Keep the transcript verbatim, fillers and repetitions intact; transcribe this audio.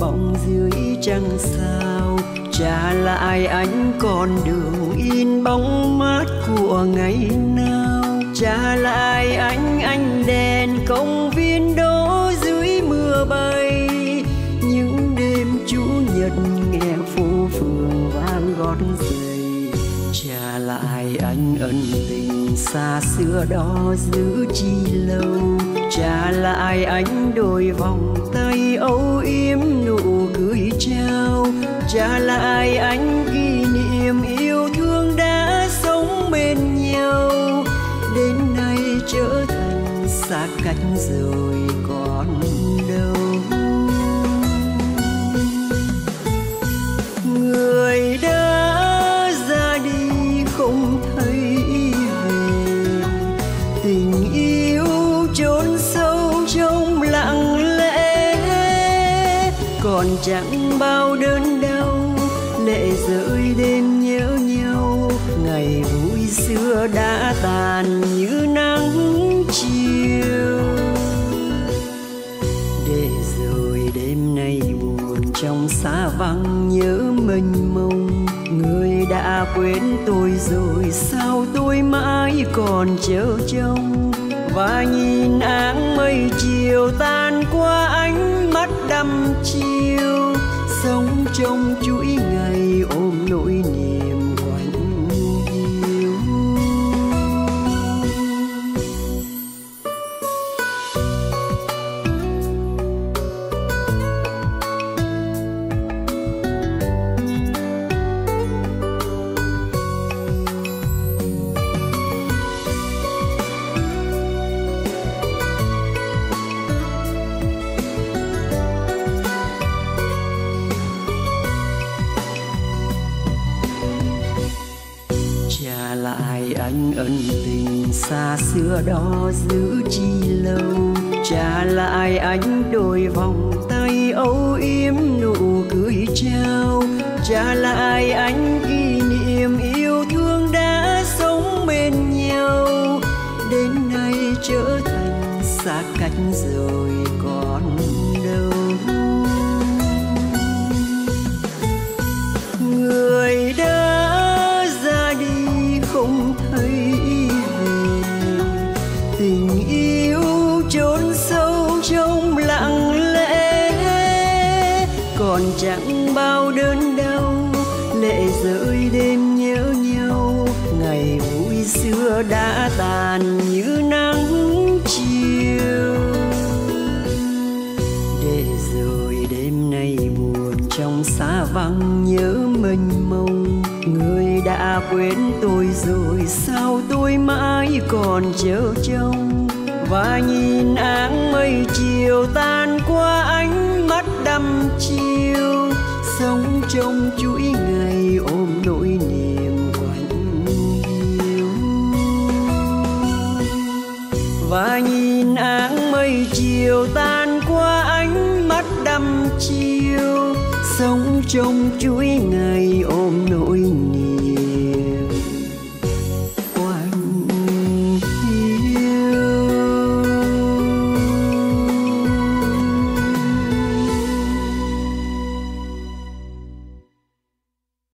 bóng dưới trăng sao. Trả lại anh con đường in bóng mát của ngày nào. Trả lại anh ánh đèn công viên đó dưới mưa bay. Những đêm chủ nhật nghe phố phường vang gót giày. Trả lại anh ân tình xa xưa đó giữ chi lâu. Trả lại anh đôi vòng tay âu yếm nụ cười trao. Trả lại anh kỷ niệm yêu thương đã sống bên nhau. Đến nay trở thành xa cách rồi còn đâu. Người đã ra đi không thấy về. Tình yêu chôn sâu trong lặng lẽ. Còn chẳng bao đớn đau lệ rơi đêm nhớ nhau. Ngày vui xưa đã tàn như nắng chiều. Để rồi đêm nay buồn trong xa vắng nhớ mênh mông. Người đã quên tôi rồi sao tôi mãi còn chờ trông. Và nhìn áng mây chiều tan qua ánh mắt đăm chiêu. Sống trong chuỗi ngày ôm nỗi niềm quạnh hiu. Trả lại anh ân tình xa xưa đó giữ chi lâu. Trả lại anh đôi vòng tay âu yếm nụ cười trao. Trả lại anh kỷ niệm yêu thương đã sống bên nhau. Đến nay trở thành xa cách rồi còn đâu. Người đã không thấy về. Tình yêu chôn sâu trong lặng lẽ. Còn chẳng bao đớn đau lệ rơi đêm nhớ nhau. Ngày vui xưa đã tàn như nắng chiều. Để rồi đêm nay buồn trong xa vắng nhớ mênh mông. Người đã quên tôi rồi sao tôi mãi còn chờ trông. Và nhìn áng mây chiều tan qua ánh mắt đăm chiêu. Sống trong chuỗi ngày ôm nỗi niềm quạnh hiu. Và nhìn áng mây chiều tan qua ánh mắt đăm chiêu. Sống trong chuỗi ngày ôm nỗi niềm